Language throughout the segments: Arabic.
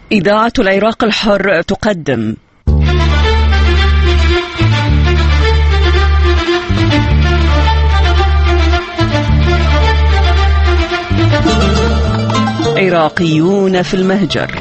إذاعة العراق الحر تقدم عراقيون في المهجر.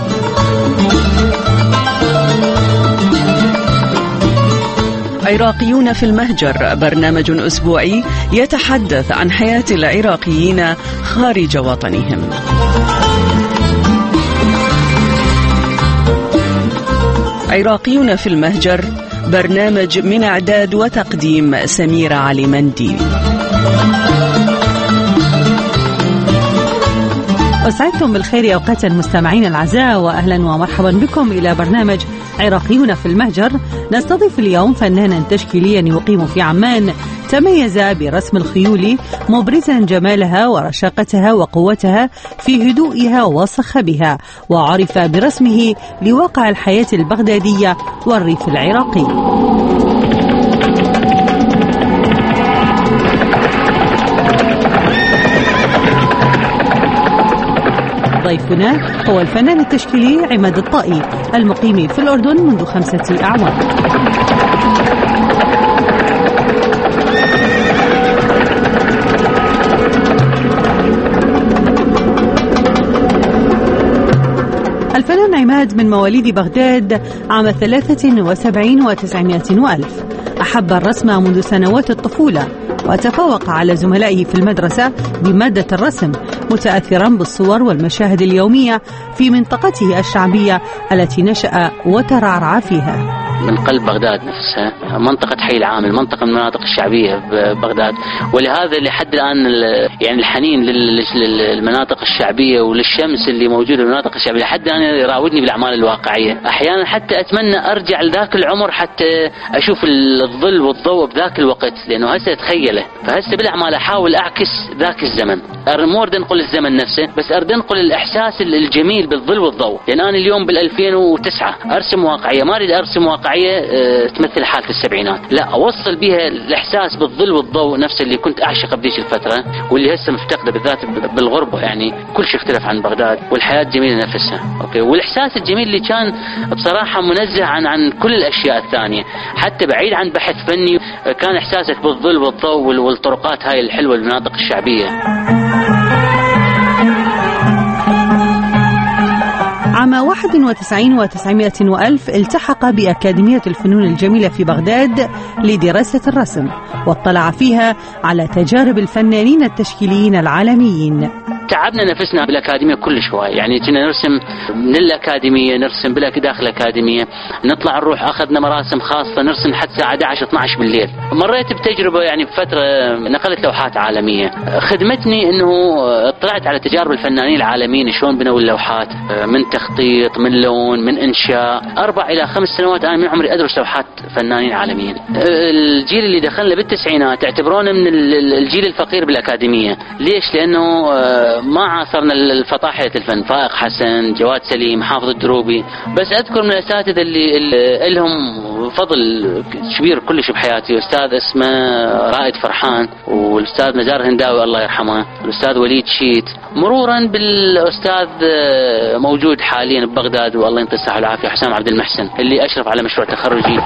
عراقيون في المهجر برنامج أسبوعي يتحدث عن حياة العراقيين خارج وطنهم. عراقيون في المهجر برنامج من إعداد وتقديم سميرة علي منديل. أسعدتم بالخير أوقات المستمعين الأعزاء، وأهلا ومرحبا بكم إلى برنامج عراقيون في المهجر. نستضيف اليوم فنانا تشكيليا يقيم في عمان، تميز برسم الخيول مبرزا جمالها ورشاقتها وقوتها في هدوئها وصخبها، وعرف برسمه لواقع الحياة البغدادية والريف العراقي. ضيفنا هو الفنان التشكيلي عماد الطائي، المقيم في الأردن منذ 5 أعوام. الفنان عماد من مواليد بغداد عام 73 و900 وألف. أحب الرسم منذ سنوات الطفولة، وتفوق على زملائه في المدرسة بمادة الرسم، متأثرا بالصور والمشاهد اليومية في منطقته الشعبية التي نشأ وترعرع فيها. من قلب بغداد نفسها، منطقة حي العامل، منطقة من المناطق الشعبية ببغداد، ولهذا لحد الآن يعني الحنين للمناطق الشعبية وللشمس اللي موجودة في المناطق الشعبية لحد الآن يراودني بالأعمال الواقعية. أحيانا حتى أتمنى أرجع لذاك العمر حتى أشوف الظل والضوء بذاك الوقت، لأنه هسه أتخيله، فهسه بالأعمال أحاول أعكس ذاك الزمن، مو أريد أنقل الزمن نفسه، بس أريد أنقل الإحساس الجميل بالظل والضوء. لأن أنا اليوم بال2009 أرسم واقعية، ما أريد أرسم واقعية تمثل حالة السبعينات، لا، أوصل بها الإحساس بالظل والضوء نفسه اللي كنت أعشقه بديش الفترة، واللي هسه مفتقده بالذات بالغربة. يعني كل شيء اختلف عن بغداد، والحياة جميلة نفسها، أوكي، والإحساس الجميل اللي كان بصراحة منزه عن كل الأشياء الثانية، حتى بعيد عن بحث فني، كان إحساسك بالظل والضوء والطرقات هاي الحلوة المناطق الشعبية. عام 91 و900 وألف التحق بأكاديمية الفنون الجميلة في بغداد لدراسة الرسم، واطلع فيها على تجارب الفنانين التشكيليين العالميين. تعبنا نفسنا بالأكاديمية كل شوي، يعني كنا نرسم من الأكاديمية، نرسم داخل الأكاديمية، نطلع نروح، أخذنا مراسم خاصة نرسم حتى الساعة 11-12 بالليل. مريت بتجربة يعني بفترة نقلت لوحات عالمية، خدمتني إنه اطلعت على تجارب الفنانين العالميين شلون بنوا اللوحات، من تخطيط، من لون، من إنشاء. 4 إلى 5 سنوات أنا من عمري أدرس لوحات فنانين عالميين. الجيل اللي دخلنا بالتسعينات اعتبرونا من الجيل الفقير بالأكاديمية. ليش؟ لأنه ما عاصرنا الفطاحلة الفن، فائق حسن، جواد سليم، حافظ الدروبي. بس أذكر من الأساتذة اللي لهم فضل كبير كلش بحياتي، أستاذ اسمه رائد فرحان، والأستاذ نزار هنداوي الله يرحمه، والأستاذ وليد شيت، مرورا بالأستاذ موجود حاليا ببغداد والله ينطيه الصحة والعافية حسام عبد المحسن، اللي أشرف على مشروع تخرجي.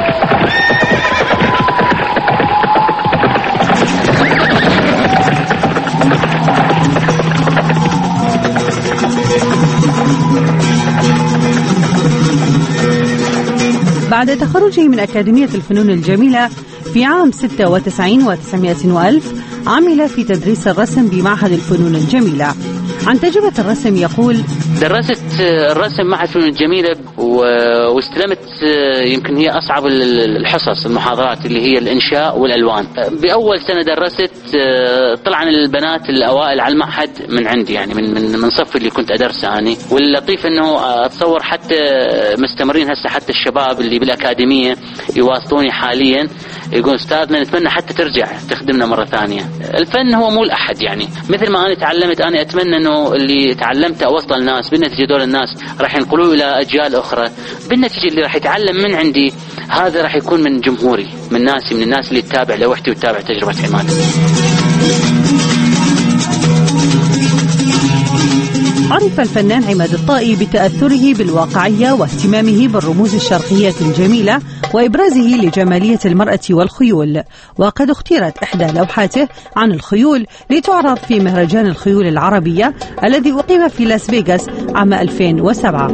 بعد تخرجه من أكاديمية الفنون الجميلة في عام 96 و900 وألف، عمل في تدريس الرسم بمعهد الفنون الجميلة. عن تجربة الرسم يقول: درست الرسم معهد الفنون الجميلة واستلمت يمكن هي أصعب الحصص، المحاضرات اللي هي الإنشاء والألوان. بأول سنة درست طلعن البنات الأوائل على المعهد من عندي، يعني من صف اللي كنت أدرسه أنا. واللطيف أنه أتصور حتى مستمرين هسه، حتى الشباب اللي بالأكاديمية يواصلوني حاليا يقول أستاذنا نتمنى حتى ترجع تخدمنا مرة ثانية. الفن هو مو الأحد، يعني مثل ما أنا تعلمت، أنا أتمنى أنه اللي تعلمته أوصل الناس، بالنتيجة دول الناس راح ينقلوه إلى أجيال أخرى، بالنتيجة اللي راح يتعلم من عندي هذا راح يكون من جمهوري، من ناسي، من الناس اللي تتابع لوحدي وتتابع تجربة عماد. عرف الفنان عماد الطائي بتأثره بالواقعية واهتمامه بالرموز الشرقية الجميلة وإبرازه لجمالية المرأة والخيول، وقد اختيرت إحدى لوحاته عن الخيول لتعرض في مهرجان الخيول العربية الذي أقيم في لاس فيغاس عام 2007.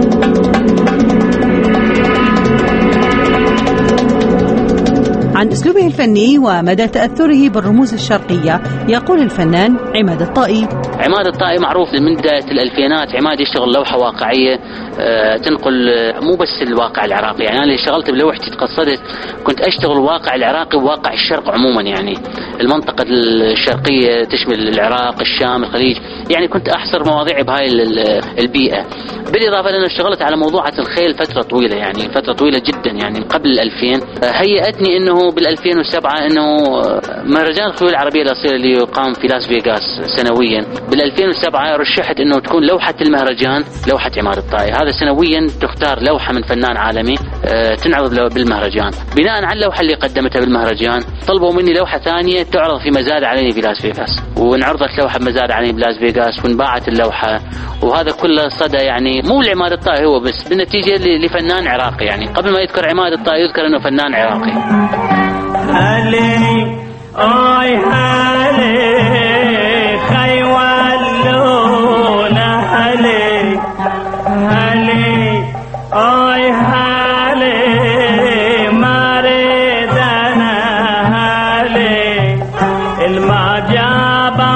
عن أسلوبه الفني ومدى تأثره بالرموز الشرقية يقول الفنان عماد الطائي: عماد الطائي معروف من بداية الألفينات. عماد يشتغل لوحة واقعية تنقل مو بس الواقع العراقي، يعني أنا اشتغلت بلوحتي تقصدت كنت أشتغل الواقع العراقي وواقع الشرق عموما، يعني المنطقة الشرقية تشمل العراق، الشام، الخليج، يعني كنت أحصر مواضيعي بهاي البيئة. بالإضافة لأنه اشتغلت على موضوعة الخيل فترة طويلة، يعني فترة طويلة جدا، يعني قبل 2000 هيئتني أنه بال2007 أنه مهرجان الخيول العربية الأصيلة اللي يقام في لاس فيغاس سنويا، بال2007 رشحت أنه تكون لوحة المهرجان لوحة عماد الطائي. هذا سنويا تختار لوحة من فنان عالمي تنعرض بالمهرجان. بناء على اللوحة اللي قدمتها بالمهرجان طلبوا مني لوحة ثانية تعرض في مزاد علني في لاس فيغاس، وانعرضت لوحة بمزاد علني بلاس فيغاس وانباعت اللوحة، وهذا كله صدى يعني مو لعماد الطائي هو بس، بالنتيجة لفنان عراقي. يعني قبل ما يذكر عماد الطائي يذكر انه فنان عراقي. هلي اي هلي خيولونا هلي هلي اي هلي ماريدنا هلي المعجبة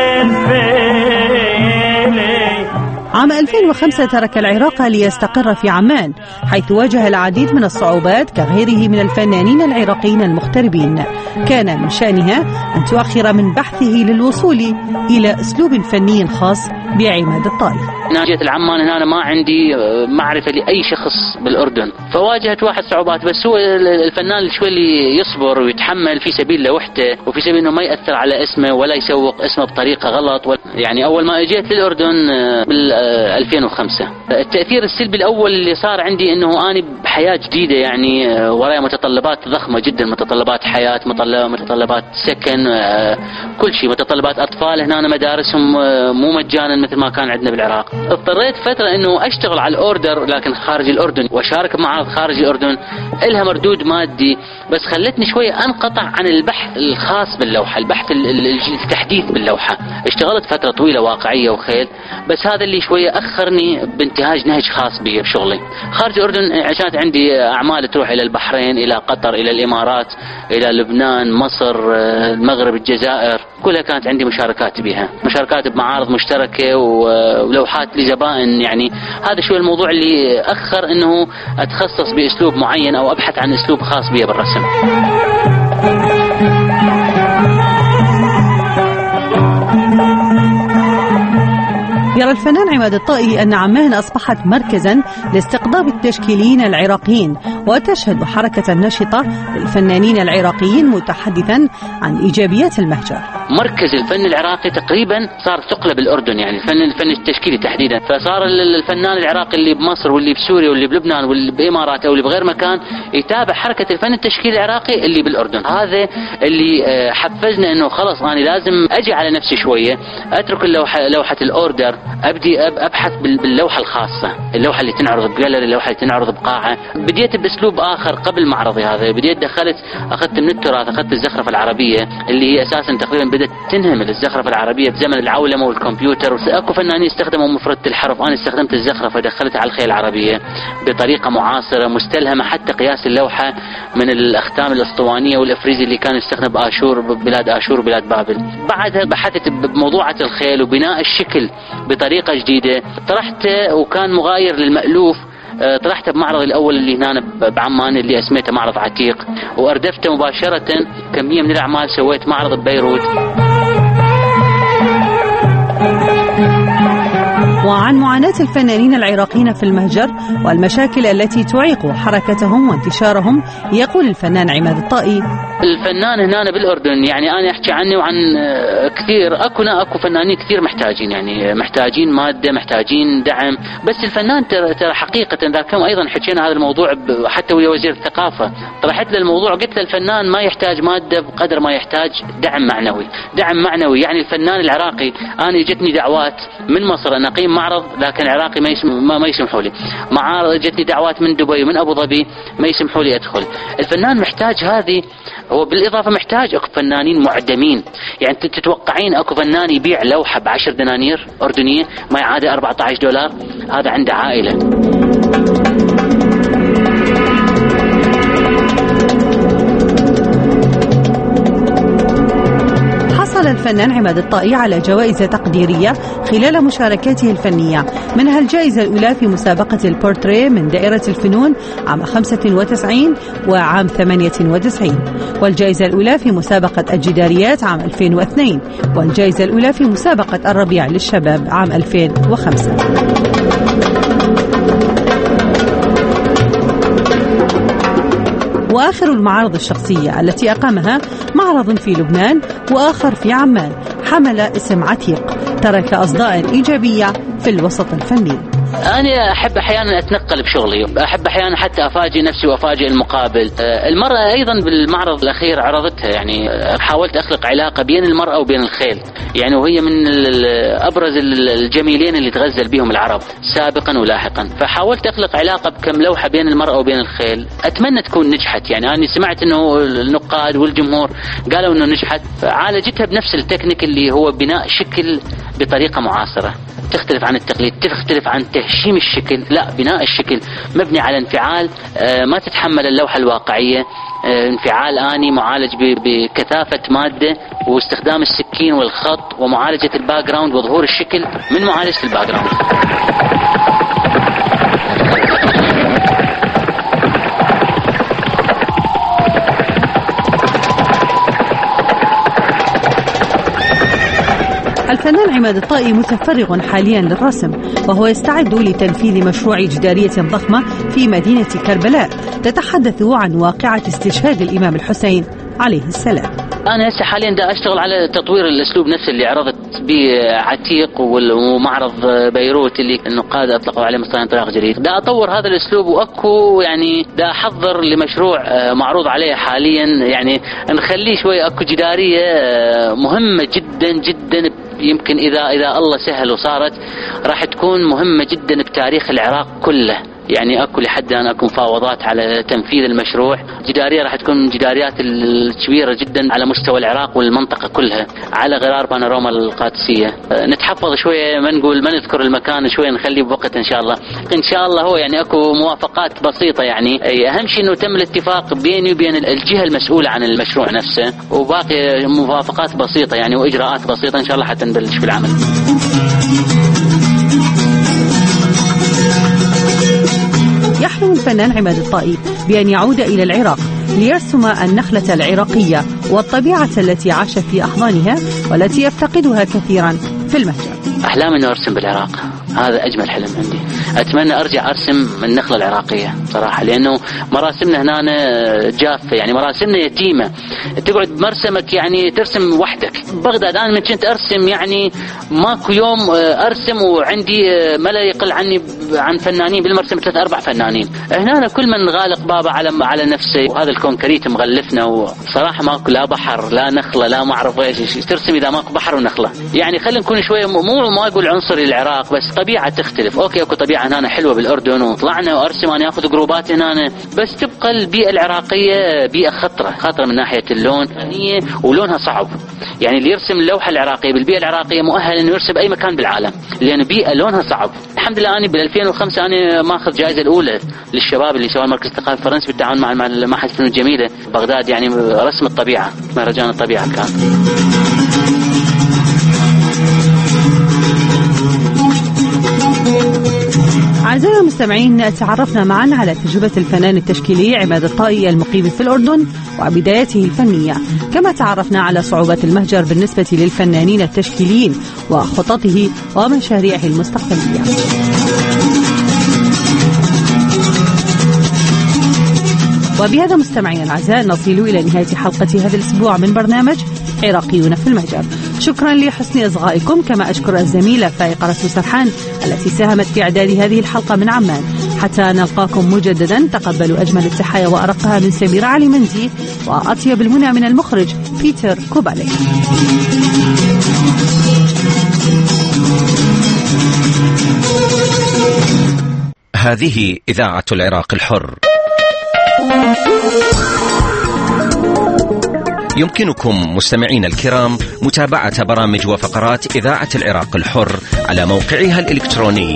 والفيلي. عام 2005 ترك العراق ليستقر في عمان، حيث واجه العديد من الصعوبات كغيره من الفنانين العراقيين المغتربين، كان من شأنها أن تؤخر من بحثه للوصول إلى أسلوب فني خاص بعماد الطائي. جيت العمان هنا أنا ما عندي معرفة لأي شخص بالأردن، فواجهت واحد صعوبات، بس هو الفنان شوي اللي يصبر ويتحمل في سبيل لوحده وفي سبيل إنه ما يأثر على اسمه ولا يسوق اسمه بطريقة غلط. يعني أول ما أجيت للأردن بال 2005 التأثير السلبي الأول اللي صار عندي إنه أنا بحياة جديدة، يعني ورايا متطلبات ضخمة جدا، متطلبات حياة، متطلبات سكن، كل شيء، متطلبات أطفال هنا مدارسهم مو مجانا مثل ما كان عندنا بالعراق. اضطريت فترة إنه أشتغل على الأوردر لكن خارج الأردن وأشارك بمعارض خارج الأردن، إلها مردود مادي، بس خلتني شوية أنقطع عن البحث الخاص باللوحة، البحث التحديث باللوحة. اشتغلت فترة طويلة واقعية وخيل، بس هذا اللي شوية أخرني بانتهاج نهج خاص بي بشغلي. خارج الأردن عشان عندي أعمال تروح إلى البحرين، إلى قطر، إلى الإمارات، إلى لبنان، مصر، المغرب، الجزائر، كلها كانت عندي مشاركات بها، مشاركات بمعارض مشتركة ولوحات لزبائن. يعني هذا شوية الموضوع اللي أخر إنه أتخصص بأسلوب معين أو أبحث عن أسلوب خاص بي بالرسم. يرى الفنان عماد الطائي أن عمان أصبحت مركزا لاستقطاب التشكيليين العراقيين، وتشهد حركة نشطة للفنانين العراقيين متحدثا عن إيجابيات المهجر. مركز الفن العراقي تقريبا صار ثقله بالأردن، يعني الفن التشكيلي تحديدا، فصار الفنان العراقي اللي بمصر واللي بسوريا واللي بلبنان واللي بإمارات أو اللي بغير مكان يتابع حركة الفن التشكيلي العراقي اللي بالأردن. هذا اللي حفزنا إنه خلاص أنا لازم أجي على نفسي شوية، أترك لوحة الأوردر، أبدي أبحث باللوحة الخاصة، اللوحة اللي تنعرض بجاليري، اللوحة اللي تنعرض بقاعة. بديت بأسلوب آخر قبل معرضي هذا، بديت أخذت من التراث، أخذت الزخرفة العربية اللي هي أساسا تقريبا بدأت تنهمل الزخرفة العربية بزمن العولمة والكمبيوتر، أكو فنانين استخدموا مفردة الحرف، أنا استخدمت الزخرفة دخلتها على الخيل العربية بطريقة معاصرة مستلهمة، حتى قياس اللوحة من الأختام الأسطوانية والإفريزي اللي كان يستخدم بآشور، بلاد آشور وبلاد بابل. بعدها بحثت بموضوعة الخيل وبناء الشكل بطريقة جديدة، طرحته وكان مغاير للمألوف. طرحته بمعرض الأول اللي هنا بعمان اللي اسميته معرض عتيق، وأردفته مباشرة كمية من الأعمال، سويت معرض ببيروت. وعن معاناة الفنانين العراقيين في المهجر والمشاكل التي تعيق حركتهم وانتشارهم يقول الفنان عماد الطائي: الفنان هنا بالأردن يعني أنا أحكي عني وعن كثير، أكو فنانين كثير محتاجين، يعني محتاجين مادة، محتاجين دعم. بس الفنان ترى حقيقة إذا كان أيضا حكينا هذا الموضوع حتى ويا وزير الثقافة، طرحت له الموضوع قلت له الفنان ما يحتاج مادة بقدر ما يحتاج دعم معنوي. دعم معنوي يعني الفنان العراقي، أنا جتني دعوات من مصر أن أقيم معرض لكن العراقي ما يسمحوا لي، معارض جتني دعوات من دبي ومن أبو ظبي ما يسمحوا لي أدخل. الفنان محتاج هذه، هو بالإضافة محتاج أكو فنانين معدمين. يعني تتوقعين أكو فنان يبيع لوحة ب10 دنانير أردنية ما يعادل $14، هذا عنده عائلة. حصل الفنان عماد الطائي على جوائز تقديرية خلال مشاركاته الفنية، منها الجائزة الأولى في مسابقة البورتريه من دائرة الفنون عام 95 وعام 98، والجائزة الأولى في مسابقة الجداريات عام 2002، والجائزة الأولى في مسابقة الربيع للشباب عام 2005. وآخر المعارض الشخصية التي أقامها معرض في لبنان وآخر في عمان حمل اسم عتيق، ترك أصداء إيجابية في الوسط الفني. أنا أحب أحيانا أتنقل بشغلي، أحب أحيانا حتى أفاجئ نفسي وأفاجئ المقابل. المرأة أيضا بالمعرض الأخير عرضتها، يعني حاولت أخلق علاقة بين المرأة وبين الخيل، يعني وهي من أبرز الجميلين اللي تغزل بهم العرب سابقا ولاحقا، فحاولت أخلق علاقة بكم لوحة بين المرأة وبين الخيل، أتمنى تكون نجحت. يعني أنا سمعت أنه النقاد والجمهور قالوا أنه نجحت، فعالجتها بنفس التكنيك اللي هو بناء شكل بطريقة معاصرة تختلف عن التقليد، تختلف عن تهشيم الشكل، لا بناء الشكل مبني على انفعال ما تتحمل اللوحة الواقعية، انفعال آني معالج بكثافة مادة واستخدام السكين والخط ومعالجة الباك جراوند وظهور الشكل من معالجة الباك جراوند. الفنان عماد الطائي متفرغ حاليا للرسم، وهو يستعد لتنفيذ مشروع جدارية ضخمة في مدينة كربلاء تتحدث عن واقعة استشهاد الإمام الحسين عليه السلام. أنا هسه حاليا دا أشتغل على تطوير الأسلوب نفسه اللي عرضت به عتيق ومعرض بيروت اللي النقاد أطلقوا عليه مصطلح انطلاق جديد. دا أطور هذا الأسلوب وأكو يعني دا أحضر لمشروع معروض عليه حاليا، يعني نخليه شوي أكو جدارية مهمة جدا جدا، يمكن إذا الله سهل وصارت راح تكون مهمة جدا بتاريخ العراق كله. يعني أكو لحد الآن أكو مفاوضات على تنفيذ المشروع. جدارية راح تكون من جداريات الكبيرة جدا على مستوى العراق والمنطقة كلها على غرار بانوراما القادسية. نتحفظ شوية، ما نقول ما نذكر المكان، شوية نخليه بوقت إن شاء الله. إن شاء الله هو يعني أكو موافقات بسيطة، يعني أهم شيء إنه تم الاتفاق بيني وبين الجهة المسؤولة عن المشروع نفسه، وباقي موافقات بسيطة يعني وإجراءات بسيطة إن شاء الله حتى نبلش في العمل. يحلم الفنان عماد الطائي بأن يعود إلى العراق ليرسم النخلة العراقية والطبيعة التي عاش في أحضانها والتي يفتقدها كثيرا في المهجر. أحلام أنه أرسم بالعراق، هذا أجمل حلم عندي. أتمنى أرجع أرسم النخلة العراقية صراحة، لأنه مراسمنا هنا جافة، يعني مراسمنا يتيمة، تقعد بمرسمك يعني ترسم وحدك. بغداد أنا من كنت أرسم يعني ماكو يوم أرسم وعندي ما لا يقل عني عن فنانين بالمرسم 3-4 فنانين. هنا كل من غالق بابا على نفسه، وهذا الكونكريت مغلفنا، وصراحة ماكو لا بحر لا نخلة لا ما أعرف إيش ترسم إذا ماكو بحر ونخلة. يعني خلينا نكون شوية مو ما أقول عنصري العراق، بس طبيعة تختلف. أوكي أكو طبيعة هنا حلوة بالأردن وطلعنا وأرسم أنا أخذ جروبات هنا، بس تبقى البيئة العراقية بيئة خطرة من ناحية اللون، ولونها صعب. يعني اللي يرسم اللوحة العراقية بالبيئة العراقية مؤهل إنه يرسم أي مكان بالعالم، لأن بيئة لونها صعب. الحمد لله أنا بال2005 أنا ماخذ جائزة الأولى للشباب اللي سوى المركز الثقافي الفرنسي بالتعاون مع معهد الفنون الجميلة بغداد، يعني رسم الطبيعة، مهرجان الطبيعة كان. أعزائنا المستمعين، تعرفنا معا على تجربة الفنان التشكيلي عماد الطائي المقيم في الأردن وبدايته الفنية، كما تعرفنا على صعوبات المهجر بالنسبة للفنانين التشكيليين وخططه ومشاريعه المستقبلية. وبهذا مستمعينا الأعزاء نصل إلى نهاية حلقة هذا الأسبوع من برنامج عراقيون في المهجر. شكرا لحسن إصغائكم، كما أشكر الزميلة فائقة رسول سرحان التي ساهمت في إعداد هذه الحلقة من عمان. حتى نلقاكم مجددا تقبلوا أجمل التحايا وأرقها من سميرة علي منزي وأطيب المنى من المخرج بيتر كوبالي. هذه إذاعة العراق الحر. يمكنكم مستمعين الكرام متابعة برامج وفقرات إذاعة العراق الحر على موقعها الإلكتروني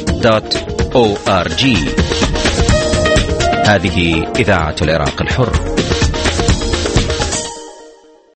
www.iraqhurr.org. هذه إذاعة العراق الحر.